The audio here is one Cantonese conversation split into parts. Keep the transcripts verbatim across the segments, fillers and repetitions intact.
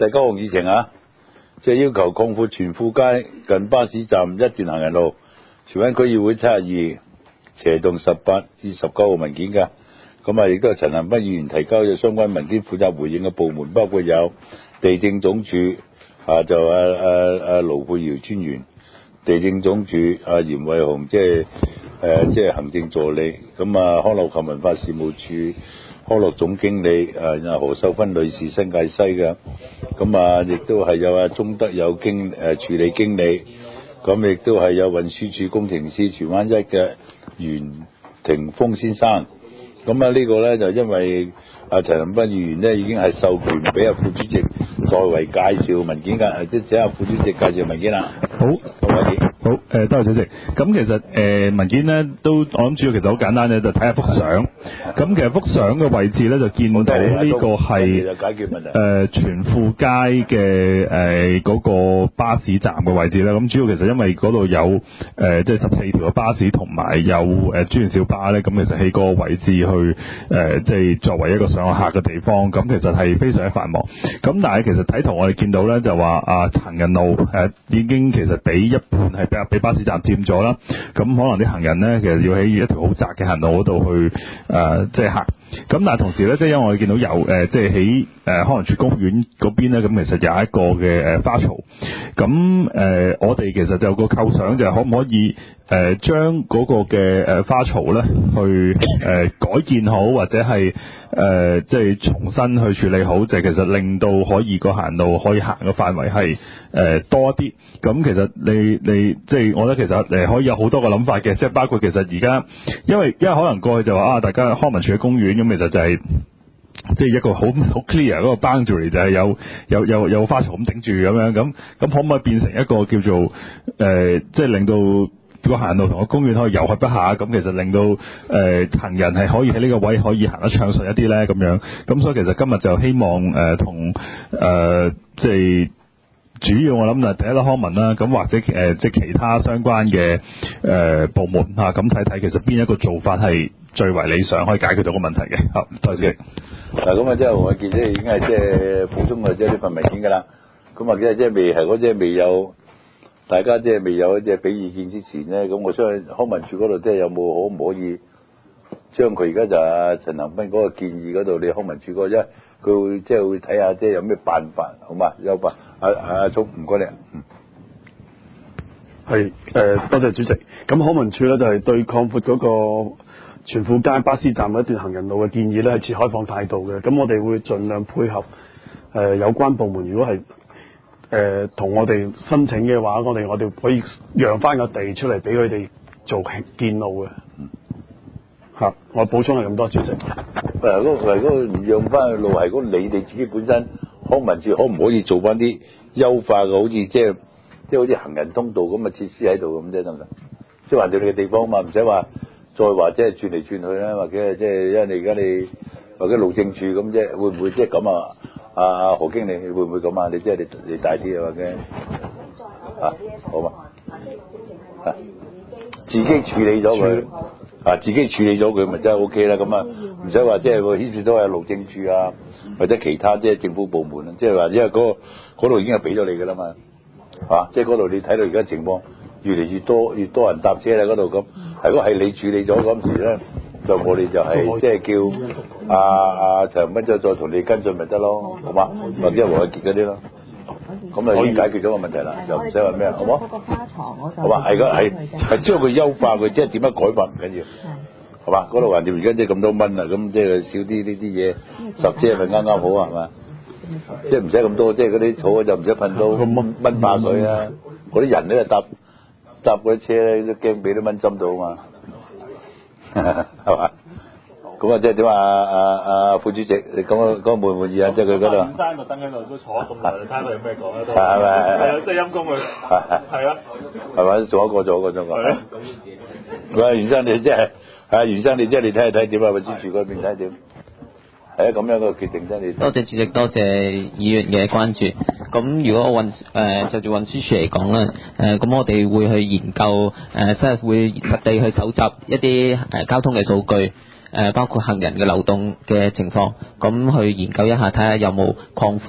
第九項議程啊，即係要求擴闊全富街近巴士站一段行人路，荃灣區議會七十二斜動十八至十九號文件㗎。咁啊，亦都係陳恒鑌議員提交嘅相關文件，負責回應嘅部門包括有地政總署啊，就啊啊啊盧佩瑤專員，地政總署啊嚴偉雄，即係誒即係行政助理，咁啊康樂及文化事務處康樂總經理啊何秀芬女士新界西嘅，咁啊亦都係有啊鍾德友經誒處理經理，咁亦都係有運輸署工程師荃灣一嘅袁霆鋒先生。咁啊呢個咧就因為阿陳恒鑌議員咧已經係授權俾阿副主席代為介紹文件㗎，即係請阿副主席介紹文件啦。 好，文件好誒、呃，多謝主席。咁其實誒、呃、文件咧都我諗主要其實好簡單咧，就睇下幅相。咁其實幅相嘅位置咧就見到呢個係誒荃富街嘅誒嗰個巴士站嘅位置啦。咁主要其實因為嗰度有誒即係十四條嘅巴士同埋有誒專線小巴咧，咁其實喺嗰個位置去誒即係作為一個上客嘅地方，咁其實係非常之繁忙。咁但係其實睇圖我哋見到咧就話啊行人路誒、呃、已經其實俾一半係俾俾巴士站佔咗啦。咁可能啲行人咧其實要喺一條好窄嘅行路嗰度去誒、呃、即係行。咁但係同時咧，即係因為我哋見到有誒即係喺誒康文署公園嗰邊咧，咁其實有一個嘅誒花槽。咁誒、呃、我哋其實就有個構想就係可唔可以誒將嗰個嘅誒花槽咧去誒、呃、改建好，或者係誒即係重新去處理好，就係、其實令到可以個行路可以行嘅範圍係誒多一啲。咁其實你你即係我覺得其實誒可以有好多個諗法嘅，即係包括其實而家因為因為可能過去就話啊，大家康文署嘅公園咁，其實就係、是。即係一個好好 clear 嗰個 boundary 就係有有有有花槽咁頂住咁樣，咁咁可唔可以變成一個叫做誒、呃，即係令到個行路同個公園可以糅合一下，咁其實令到誒、呃、行人係可以喺呢個位可以行得暢順一啲咧咁樣。咁所以其實今日就希望誒同誒即係主要我諗啊第一啦康文啦，咁或者誒、呃、即係其他相關嘅誒、呃、部門嚇，咁睇睇其實邊一個做法係最為理想，可以解決到個問題嘅。好，多謝。 嗱咁啊，即係我見即係已經係即係補充啊，即係呢份文件㗎啦。咁啊，即係即係未係嗰隻未有，大家即係未有一隻俾意見之前咧，咁我相信康文署嗰度即係有冇可唔可以將佢而家就阿陳恒鑌嗰個建議嗰度，你康文署嗰，因為佢會即係會睇下即係有咩辦法，好嘛？有辦阿阿聰唔該你。嗯。 係誒、呃，多謝主席。咁康文署咧就係、是、對擴闊嗰個荃富街巴士站一段行人路嘅建議咧係持開放態度嘅。咁我哋會盡量配合誒、呃、有關部門，如果係誒同我哋申請嘅話，我哋我哋可以讓翻個地出嚟俾佢哋做建路嘅。嗯。嚇，我補充係咁多，主席。誒， 嗰個嗰個唔讓翻嘅路係嗰你哋自己本身康文署可唔可以做翻啲優化嘅，好似即係即係好似行人通道咁嘅設施喺度咁啫，得唔得？即係橫掂你嘅地方嘛，唔使話再話即係轉嚟轉去啦，或者係即係因為你而家你或者路政署咁啫，會唔會即係咁啊？阿阿何經理會唔會咁啊？你即係你你大啲啊，或者啊好嘛？啊，自己處理咗佢。啊！自己處理咗佢咪真係 O K 啦，咁啊唔使話即係個牽涉到係路政署啊，或者其他即係政府部門啊，即係話因為嗰個嗰度已經係俾咗你㗎啦嘛，啊！即係嗰度你睇到而家情況越嚟越多越多人搭車啦嗰度咁，如果係你處理咗嗰陣時咧，就我哋就係即係叫阿阿陳恒鑌再再同你跟進咪得咯，好嘛？或者黃偉傑嗰啲咯。咁啊已經解決咗個問題啦，又唔使話咩，好冇？ 嗰個花床我就好嘛，係個係係將佢優化佢，即係點樣改法唔緊要，係嘛？嗰度橫掂而家即係咁多蚊啊，咁即係少啲呢啲嘢，十遮咪啱啱好係嘛？即係唔使咁多，即係嗰啲草就唔使噴到蚊蚊怕水啊！嗰啲人咧搭搭嗰啲車咧都驚俾啲蚊針到啊嘛，係嘛？咁啊，即係點啊？阿阿副主席，你講個講滿唔滿意啊？即係佢嗰度。袁生就等喺度都坐咁耐，你睇下佢有咩講啦都。係咪？係啊，真係陰公佢。係係啊。係咪？做一個做一個做一個。係啊。咁啊，袁生你即係啊，袁生你即係你睇下睇點啊？運輸署嗰邊睇下點？係啊，咁樣個決定真係。 多謝主席，多謝議員嘅關注。咁如果運誒、呃、就住運輸署嚟講咧，誒、呃、咁我哋會去研究誒，即、呃、係會實地去搜集一啲誒、呃、交通嘅數據。誒包括行人嘅流動嘅情況，咁去研究一下，睇下有冇擴闊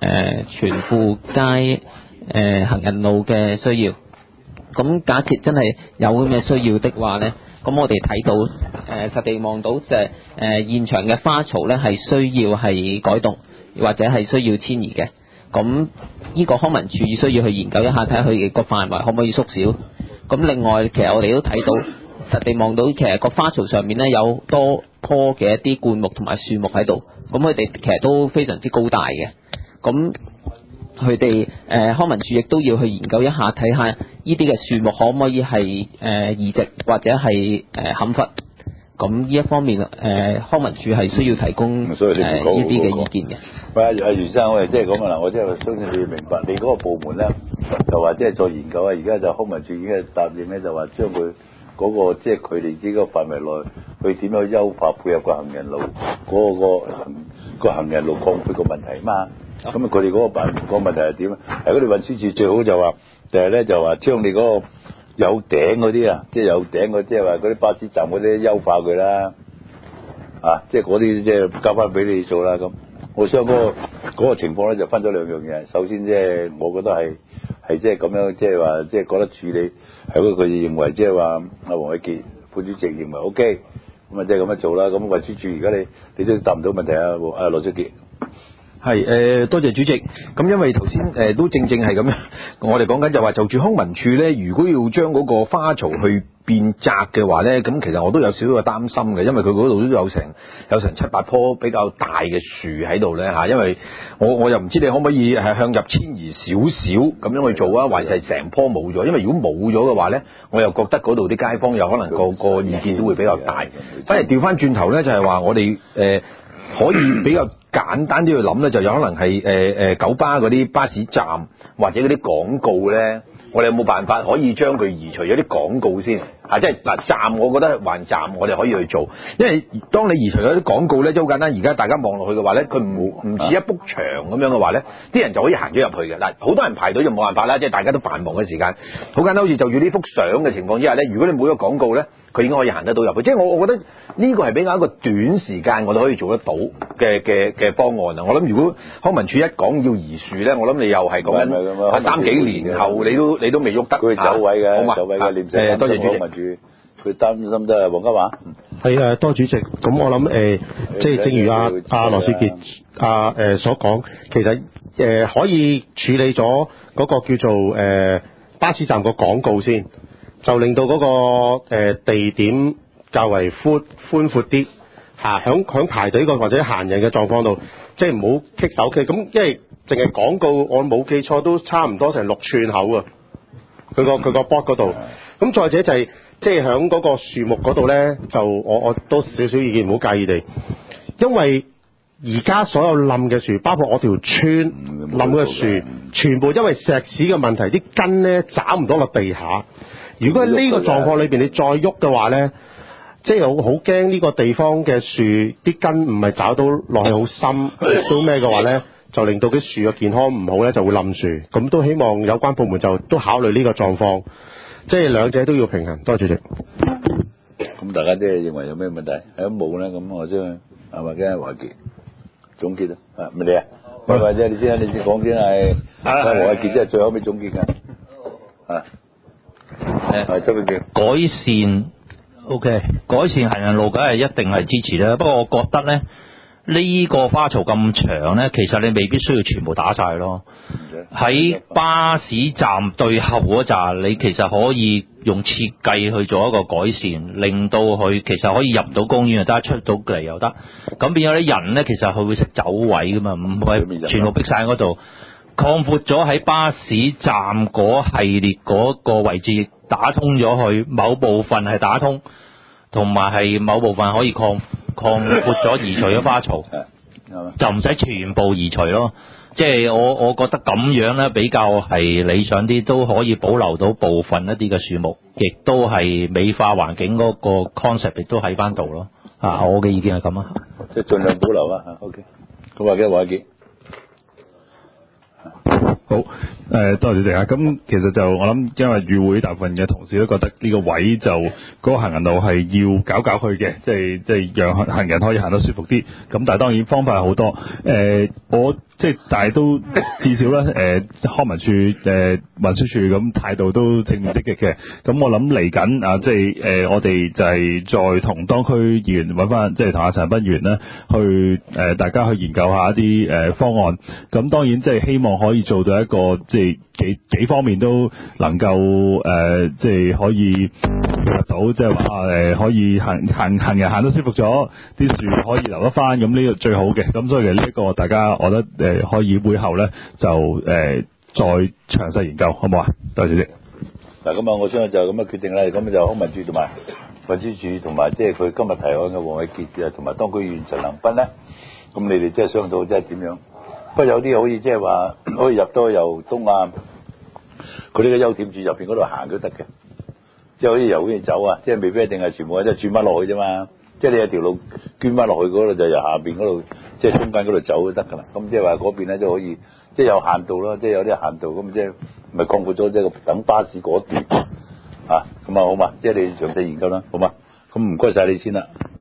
誒全富街誒、呃、行人路嘅需要。咁假設真係有咁嘅需要的話呢，咁我哋睇到誒、呃、實地望到就係、是、誒、呃、現場嘅花槽呢係需要係改動或者係需要遷移嘅。咁呢個康文署需要去研究一下，睇下佢嘅個範圍可唔可以縮小。咁另外其實我哋都睇到實地望到，其實個花槽上面呢有多棵嘅一啲灌木同埋樹木喺度，咁佢哋其實都非常之高大嘅。咁佢哋誒康文署亦都要去研究一下，睇下呢啲嘅樹木可唔可以係誒、呃、移植或者係誒砍伐。咁呢一方面誒、呃、康文署係需要提供誒呢啲嘅意見嘅。 喂，阿阿袁生，我哋即係講啊嗱，我即係相信你要明白，你嗰個部門咧就話即係做研究啊，而家就康文署已經係答應咧，就話將佢嗰個即係佢哋呢個範圍內，佢點樣優化配合個行人路嗰、嗰個行個行人路擴闊個問題嘛。咁啊，佢哋嗰個辦個問題係點啊？係嗰啲運輸署最好就話，就係咧就話將你嗰個有頂嗰啲啊，即係有頂嗰即係話嗰啲巴士站嗰啲優化佢啦，啊，即係嗰啲即係交翻俾你做啦咁。我想嗰、嗰個嗰個情況咧就分咗兩樣嘢。首先即係我覺得係係即係咁樣，即係話即係覺得處理係嗰個佢認為即係話阿黃偉傑副主席認為 O K，咁啊即係咁樣做啦。咁運輸署而家你你都答唔到問題啊，阿羅焯傑。 係誒、呃，多謝主席。咁因為頭先誒都正正係咁樣，我哋講緊就話就住康文署咧，如果要將嗰個花槽去變窄嘅話咧，咁其實我都有少少嘅擔心嘅，因為佢嗰度都有成有成七八棵比較大嘅樹喺度咧嚇。因為我我又唔知你可唔可以係向入遷移少少咁樣去做啊，還是係成棵冇咗？因為如果冇咗嘅話咧，我又覺得嗰度啲街坊有可能個個意見都會比較大。反而調翻轉頭咧，就係話我哋誒、呃、可以比較簡單啲去諗咧，就有可能係誒誒九巴嗰啲巴士站或者嗰啲廣告咧，我哋有冇辦法可以將佢移除咗啲廣告先？啊，即係嗱站，我覺得還站我哋可以去做，因為當你移除咗啲廣告咧，即係好簡單。而家大家望落去嘅話咧，佢唔唔似一幅牆咁樣嘅話咧，啲人就可以行咗入去嘅。嗱，好多人排隊就冇辦法啦，即係大家都繁忙嘅時間。好簡單，好似就住呢幅相嘅情況之下咧，如果你冇咗廣告咧，佢應該可以行得到入去。即係我我覺得呢個係比較一個短時間我哋可以做得到嘅嘅嘅方案啊！我諗如果康文署一講要移樹咧，我諗你又係講緊三幾年後你都你都未喐得。 佢走位嘅， 好嘛？ 走位嘅，誒多謝主席。 康文署佢擔心都係黃家華。 係誒，多主席。咁我諗誒、呃，即係正如阿阿羅焯傑阿誒所講，其實誒、呃、可以處理咗嗰個叫做誒、呃、巴士站個廣告先，就令到嗰、那個誒、呃、地點較為寬寬闊啲嚇，響響排隊個或者行人嘅狀況度，即係唔好棘手棘。咁因為淨係廣告，我冇記錯都差唔多成六寸口啊，佢個佢個 board 嗰度。咁再者就係、是。即係喺嗰個樹木嗰度呢，就我我都少少意見，唔好介意地，因為而家所有冧嘅樹，包括我條村冧嘅樹，全部因為石屎嘅問題，啲根呢找唔到落地下。如果喺呢個狀況裏邊，你再喐嘅話呢，即係我好驚呢個地方嘅樹啲根唔係找到落去好深，都咩嘅話呢，就令到啲樹嘅健康唔好呢，就會冧樹。咁都希望有關部門就都考慮呢個狀況。即係兩者都要平衡，多謝主席。 咁大家即係認為有咩問題？係咁冇咧，咁我將係咪跟華傑總結啊？啊，咪你啊？喂喂，即係你先啊，你先講先係。啊，黃偉傑即係最後尾總結嘅。啊，係周永健。 改善 OK，改善行人路梗係一定係支持啦。不過我覺得咧，呢個花槽咁長咧，其實你未必需要全部打晒咯。喺巴士站對後嗰扎，你其實可以用設計去做一個改善，令到佢其實可以入到公園又得，出到嚟又得。咁變咗啲人咧，其實佢會識走位噶嘛，唔係全部逼晒嗰度。擴闊咗喺巴士站嗰系列嗰個位置打通咗去，某部分係打通，同埋係某部分可以擴擴闊咗移除咗花槽，就唔使全部移除咯。即係我我覺得咁樣咧比較係理想啲，都可以保留到部分一啲嘅樹木，亦都係美化環境嗰個 concept 亦都喺翻度咯。啊，我嘅意見係咁啊， 即係盡量保留啊。OK，咁話嘅華傑。 好， 誒，多謝主席啊！咁其實就我諗，因為與會大部分嘅同事都覺得呢個位就嗰、那個行人路係要搞搞佢嘅，即係即係讓行人可以行得舒服啲。咁但係當然方法有好多。誒、呃，我即係但係都至少咧，誒、呃、康文署、誒、呃、運輸署咁態度都正面積極嘅。咁我諗嚟緊啊，即係誒、呃、我哋就係再同當區議員揾翻，即係同阿陳斌議員咧去誒、呃、大家去研究一下一啲誒、呃、方案。咁當然即係希望可以做到一個即係幾幾方面都能夠誒、呃，即係可以達到，即係話誒可以行行行人行得舒服咗，啲樹可以留得翻，咁呢個最好嘅。咁所以其實呢一個大家，我覺得誒、呃、可以會後咧就誒、呃、再詳細研究，好唔好啊？多謝主席。 嗱，咁啊，我相信就咁嘅決定啦。咁就康文署同埋運輸署同埋即係佢今日提案嘅黃偉傑啊，同埋當區議員陳恒鑌咧，咁你哋即係商討即係點樣？不過有啲好似即係話可以入到由東亞佢呢個優點處入邊嗰度行都得嘅，即係好似由邊度走啊？即係未必一定係全部即係轉翻落去啫嘛。即係你有條路捐翻落去嗰度，就由下邊嗰度即係中間嗰度走都得㗎啦。咁即係話嗰邊咧都可以，即係有限度咯，即係有啲限度咁即係咪擴闊咗即係等巴士嗰段啊？咁啊好嘛，即係你詳細研究啦，好嘛？咁唔該晒你先啦。